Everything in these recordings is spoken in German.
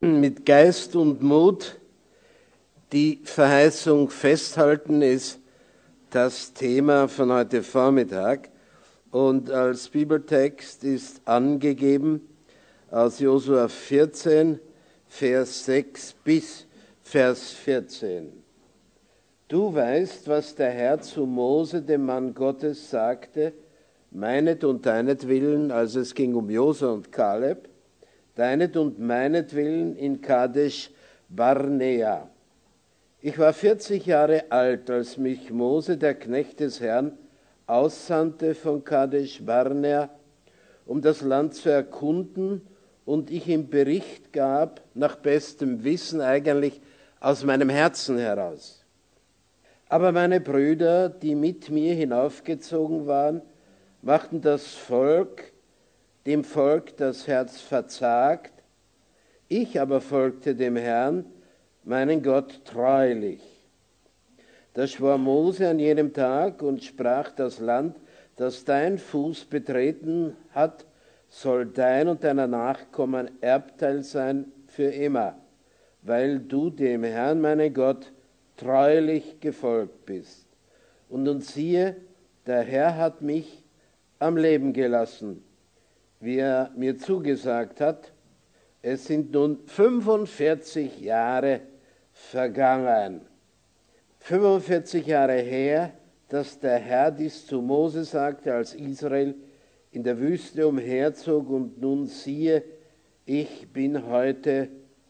Mit Geist und Mut die Verheißung festhalten ist das Thema von heute Vormittag. Und als Bibeltext ist angegeben aus Josua 14, Vers 6 bis Vers 14. Du weißt, was der Herr zu Mose, dem Mann Gottes, sagte, meinet und deinetwillen, als es ging um Josua und Kaleb, deinet und meinetwillen in Kadesh Barnea. Ich war 40 Jahre alt, als mich Mose, der Knecht des Herrn, aussandte von Kadesh Barnea, um das Land zu erkunden, und ich ihm Bericht gab, nach bestem Wissen eigentlich aus meinem Herzen heraus. Aber meine Brüder, die mit mir hinaufgezogen waren, machten dem Volk das Herz verzagt. Ich aber folgte dem Herrn, meinen Gott, treulich. Da schwor Mose an jenem Tag und sprach, das Land, das dein Fuß betreten hat, soll dein und deiner Nachkommen Erbteil sein für immer, weil du dem Herrn, meinen Gott, treulich gefolgt bist. Und nun siehe, der Herr hat mich am Leben gelassen, wie er mir zugesagt hat. Es sind nun 45 Jahre vergangen. 45 Jahre her, dass der Herr dies zu Mose sagte, als Israel in der Wüste umherzog. Und nun siehe, ich bin heute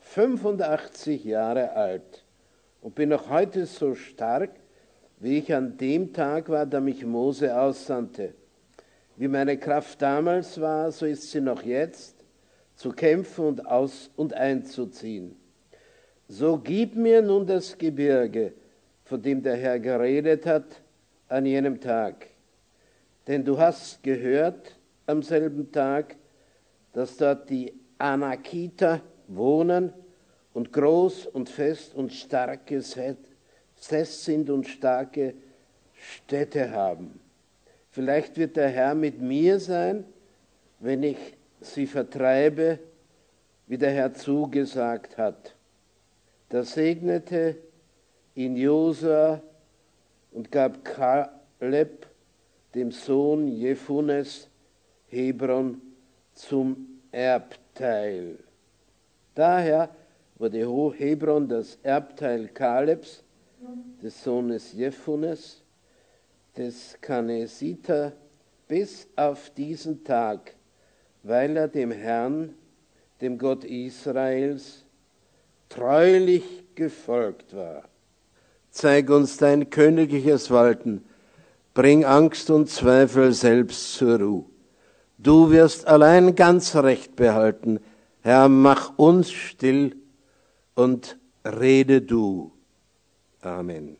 85 Jahre alt und bin noch heute so stark, wie ich an dem Tag war, da mich Mose aussandte. Wie meine Kraft damals war, so ist sie noch jetzt, zu kämpfen und einzuziehen. So gib mir nun das Gebirge, von dem der Herr geredet hat, an jenem Tag. Denn du hast gehört am selben Tag, dass dort die Anakiter wohnen und groß und fest und starkes Fest sind und starke Städte haben. Vielleicht wird der Herr mit mir sein, wenn ich sie vertreibe, wie der Herr zugesagt hat. Da segnete ihn Josua und gab Kaleb, dem Sohn Jephunes, Hebron zum Erbteil. Daher wurde Hebron das Erbteil Kalebs, des Sohnes Jephunes, des Kanesiter, bis auf diesen Tag, weil er dem Herrn, dem Gott Israels, treulich gefolgt war. Zeig uns dein königliches Walten, bring Angst und Zweifel selbst zur Ruhe. Du wirst allein ganz Recht behalten, Herr, mach uns still und rede du. Amen.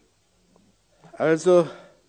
Also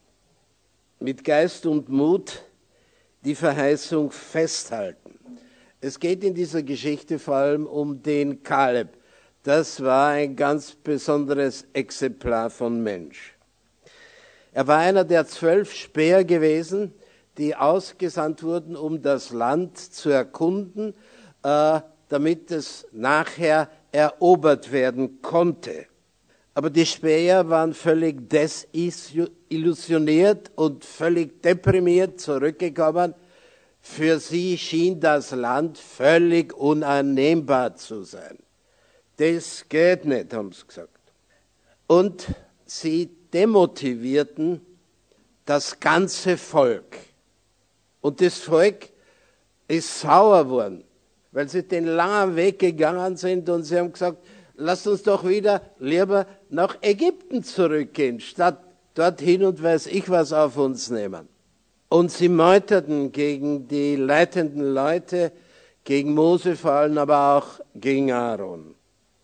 mit Geist und Mut die Verheißung festhalten. Es geht in dieser Geschichte vor allem um den Kaleb. Das war ein ganz besonderes Exemplar von Mensch. Er war einer der 12 Späher gewesen, die ausgesandt wurden, um das Land zu erkunden, damit es nachher erobert werden konnte. Aber die Späher waren völlig desillusioniert und völlig deprimiert zurückgekommen. Für sie schien das Land völlig uneinnehmbar zu sein. Das geht nicht, haben sie gesagt. Und sie demotivierten das ganze Volk. Und das Volk ist sauer geworden, weil sie den langen Weg gegangen sind und sie haben gesagt, lasst uns doch wieder lieber nach Ägypten zurückgehen, statt dorthin und weiß ich was auf uns nehmen. Und sie meuterten gegen die leitenden Leute, gegen Mose vor allem, aber auch gegen Aaron.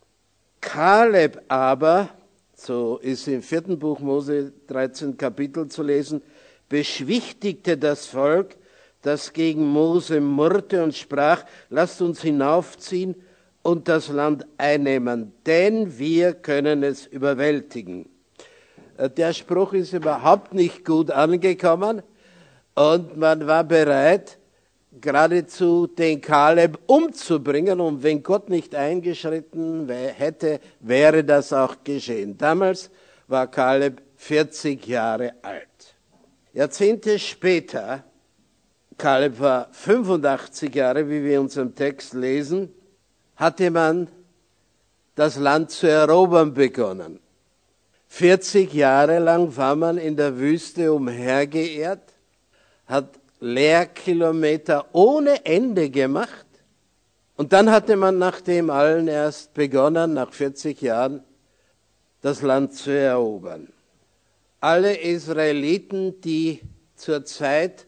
Kaleb aber, so ist im 4. Buch Mose 13 Kapitel zu lesen, beschwichtigte das Volk, das gegen Mose murrte und sprach, lasst uns hinaufziehen und das Land einnehmen, denn wir können es überwältigen. Der Spruch ist überhaupt nicht gut angekommen und man war bereit, geradezu den Kaleb umzubringen. Und wenn Gott nicht eingeschritten hätte, wäre das auch geschehen. Damals war Kaleb 40 Jahre alt. Jahrzehnte später, Kaleb war 85 Jahre, wie wir in unserem Text lesen, hatte man das Land zu erobern begonnen. 40 Jahre lang war man in der Wüste umhergeirrt, hat Lehrkilometer ohne Ende gemacht. Und dann hatte man nach dem allen erst begonnen, nach 40 Jahren, das Land zu erobern. Alle Israeliten, die zur Zeit,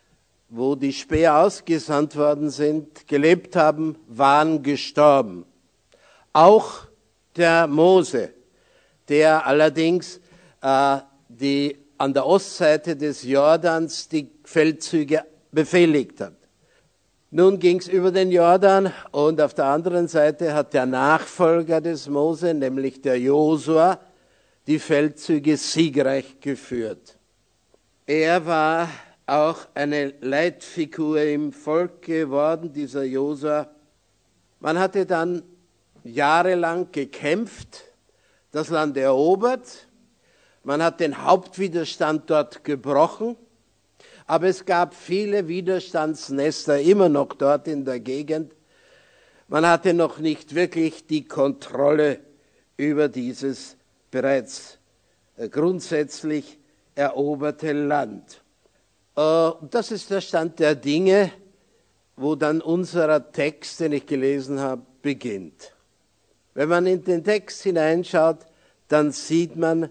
wo die Späher ausgesandt worden sind, gelebt haben, waren gestorben. Auch der Mose, der allerdings an der Ostseite des Jordans die Feldzüge befehligt hat. Nun ging es über den Jordan und auf der anderen Seite hat der Nachfolger des Mose, nämlich der Josua, die Feldzüge siegreich geführt. Er war auch eine Leitfigur im Volk geworden, dieser Josua. Man hatte dann jahrelang gekämpft, das Land erobert, man hat den Hauptwiderstand dort gebrochen, aber es gab viele Widerstandsnester immer noch dort in der Gegend. Man hatte noch nicht wirklich die Kontrolle über dieses bereits grundsätzlich eroberte Land. Das ist der Stand der Dinge, wo dann unser Text, den ich gelesen habe, beginnt. Wenn man in den Text hineinschaut, dann sieht man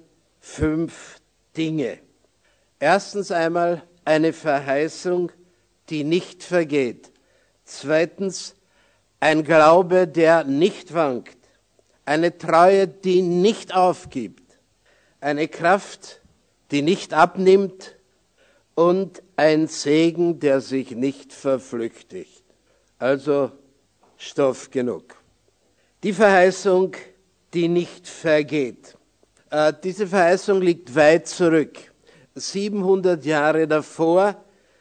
5 Dinge. Erstens einmal eine Verheißung, die nicht vergeht. Zweitens ein Glaube, der nicht wankt. Eine Treue, die nicht aufgibt. Eine Kraft, die nicht abnimmt. Und ein Segen, der sich nicht verflüchtigt. Also Stoff genug. Die Verheißung, die nicht vergeht. Diese Verheißung liegt weit zurück. 700 Jahre davor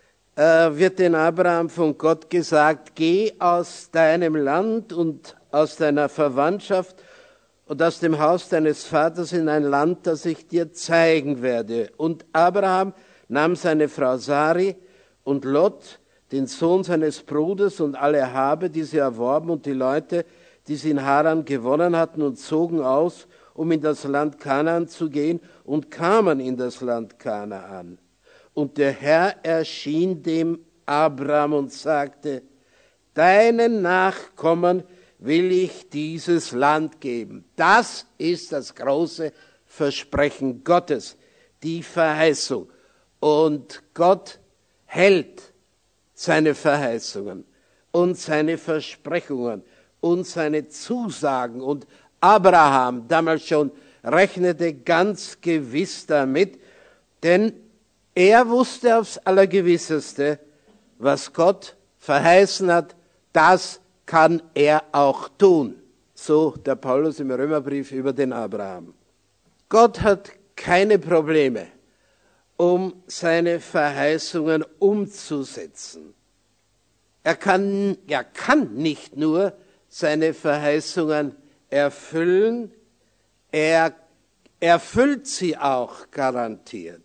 wird den Abraham von Gott gesagt, geh aus deinem Land und aus deiner Verwandtschaft und aus dem Haus deines Vaters in ein Land, das ich dir zeigen werde. Und Abraham nahm seine Frau Sari und Lot, den Sohn seines Bruders und alle Habe, die sie erworben und die Leute, die sie in Haran gewonnen hatten und zogen aus, um in das Land Kanaan zu gehen und kamen in das Land Kanaan. Und der Herr erschien dem Abraham und sagte, deinen Nachkommen will ich dieses Land geben. Das ist das große Versprechen Gottes, die Verheißung. Und Gott hält seine Verheißungen und seine Versprechungen und seine Zusagen. Und Abraham damals schon rechnete ganz gewiss damit, denn er wusste aufs Allergewisseste, was Gott verheißen hat, das kann er auch tun. So der Paulus im Römerbrief über den Abraham. Gott hat keine Probleme, um seine Verheißungen umzusetzen. Er kann nicht nur seine Verheißungen erfüllen, er erfüllt sie auch garantiert.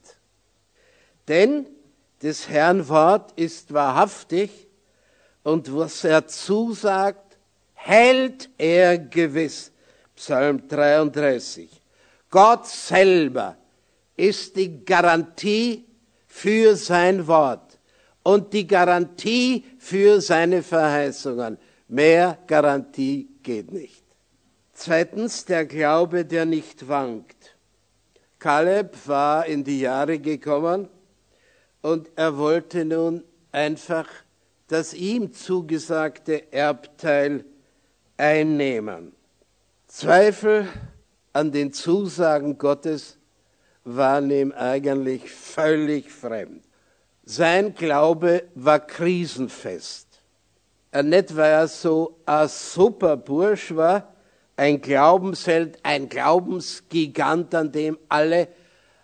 Denn des Herrn Wort ist wahrhaftig und was er zusagt, hält er gewiss. Psalm 33. Gott selber ist die Garantie für sein Wort und die Garantie für seine Verheißungen. Mehr Garantie geht nicht. Zweitens, der Glaube, der nicht wankt. Kaleb war in die Jahre gekommen und er wollte nun einfach das ihm zugesagte Erbteil einnehmen. Zweifel an den Zusagen Gottes waren ihm eigentlich völlig fremd. Sein Glaube war krisenfest. Nicht weil er so ein super Bursch war, ein Glaubensheld, ein Glaubensgigant, an dem alle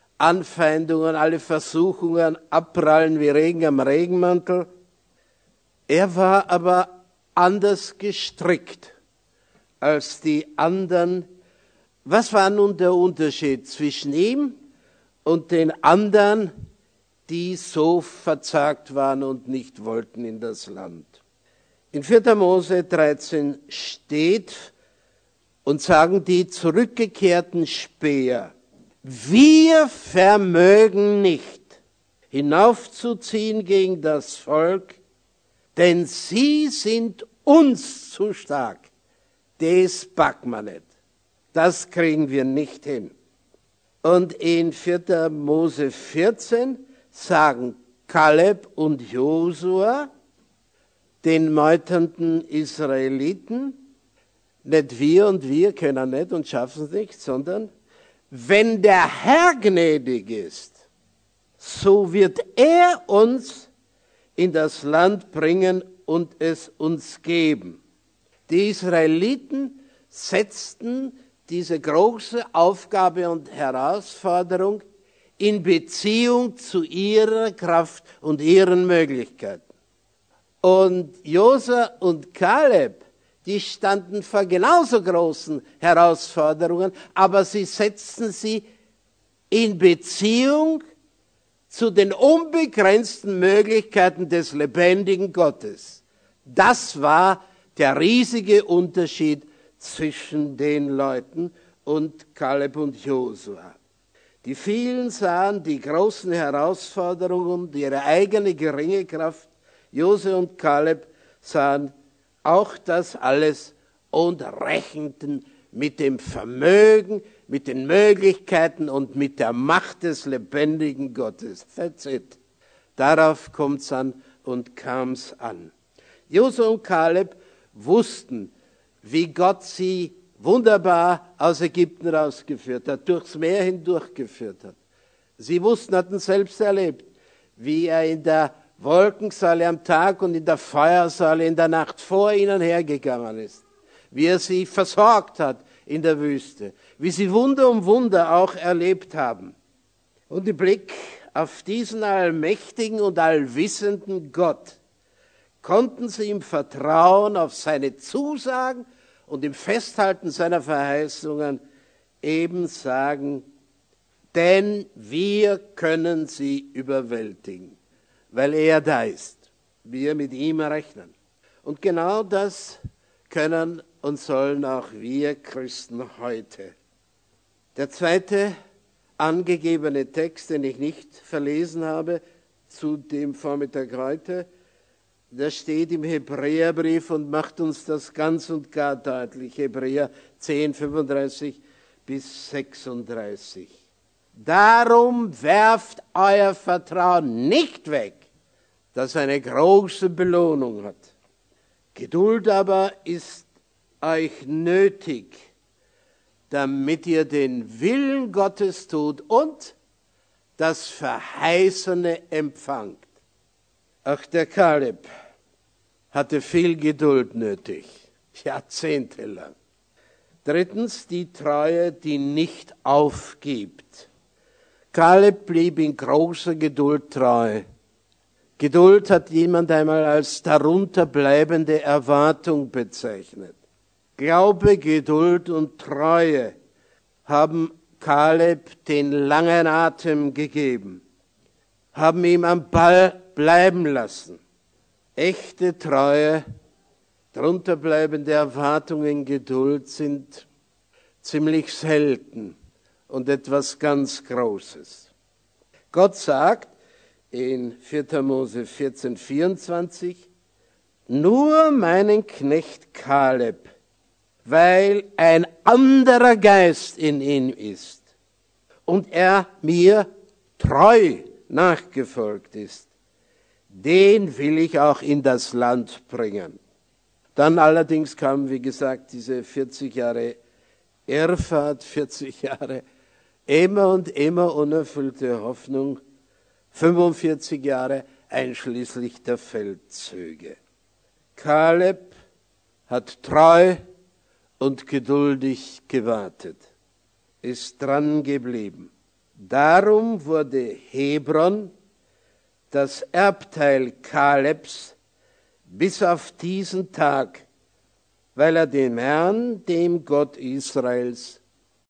Anfeindungen, alle Versuchungen abprallen wie Regen am Regenmantel. Er war aber anders gestrickt als die anderen. Was war nun der Unterschied zwischen ihm und den anderen, die so verzagt waren und nicht wollten in das Land? In 4. Mose 13 steht, und sagen die zurückgekehrten Späher: Wir vermögen nicht, hinaufzuziehen gegen das Volk, denn sie sind uns zu stark. Das packen wir nicht. Das kriegen wir nicht hin. Und in 4. Mose 14 sagen Kaleb und Josua den meuternden Israeliten, nicht wir und wir können nicht und schaffen es nicht, sondern wenn der Herr gnädig ist, so wird er uns in das Land bringen und es uns geben. Die Israeliten setzten diese große Aufgabe und Herausforderung in Beziehung zu ihrer Kraft und ihren Möglichkeiten. Und Josua und Kaleb, die standen vor genauso großen Herausforderungen, aber sie setzten sie in Beziehung zu den unbegrenzten Möglichkeiten des lebendigen Gottes. Das war der riesige Unterschied zwischen den Leuten und Kaleb und Josua. Die vielen sahen die großen Herausforderungen und ihre eigene geringe Kraft. Josua und Kaleb sahen auch das alles und rechneten mit dem Vermögen, mit den Möglichkeiten und mit der Macht des lebendigen Gottes. That's it. Darauf kommt's an und kam's an. Josua und Kaleb wussten, wie Gott sie wunderbar aus Ägypten rausgeführt hat, durchs Meer hindurchgeführt hat. Sie wussten, hatten selbst erlebt, wie er in der Wolkensäule am Tag und in der Feuersäule in der Nacht vor ihnen hergegangen ist, wie er sie versorgt hat in der Wüste, wie sie Wunder um Wunder auch erlebt haben. Und im Blick auf diesen allmächtigen und allwissenden Gott konnten sie im Vertrauen auf seine Zusagen und im Festhalten seiner Verheißungen eben sagen, denn wir können sie überwältigen, weil er da ist. Wir mit ihm rechnen. Und genau das können und sollen auch wir Christen heute. Der zweite angegebene Text, den ich nicht verlesen habe, zu dem Vormittag heute, der steht im Hebräerbrief und macht uns das ganz und gar deutlich. Hebräer 10, 35 bis 36. Darum werft euer Vertrauen nicht weg, das eine große Belohnung hat. Geduld aber ist euch nötig, damit ihr den Willen Gottes tut und das Verheißene empfangt. Auch der Kaleb hatte viel Geduld nötig, jahrzehntelang. Drittens, die Treue, die nicht aufgibt. Kaleb blieb in großer Geduld treu. Geduld hat jemand einmal als darunter bleibende Erwartung bezeichnet. Glaube, Geduld und Treue haben Kaleb den langen Atem gegeben, haben ihm am Ball bleiben lassen. Echte Treue, darunter bleibende Erwartungen, Geduld sind ziemlich selten und etwas ganz Großes. Gott sagt in 4. Mose 14, 24, nur meinen Knecht Kaleb, weil ein anderer Geist in ihm ist und er mir treu nachgefolgt ist, den will ich auch in das Land bringen. Dann allerdings kam, wie gesagt, diese 40 Jahre Irrfahrt, 40 Jahre immer und immer unerfüllte Hoffnung, 45 Jahre einschließlich der Feldzüge. Kaleb hat treu und geduldig gewartet, ist dran geblieben. Darum wurde Hebron, das Erbteil Kalebs, bis auf diesen Tag, weil er dem Herrn, dem Gott Israels,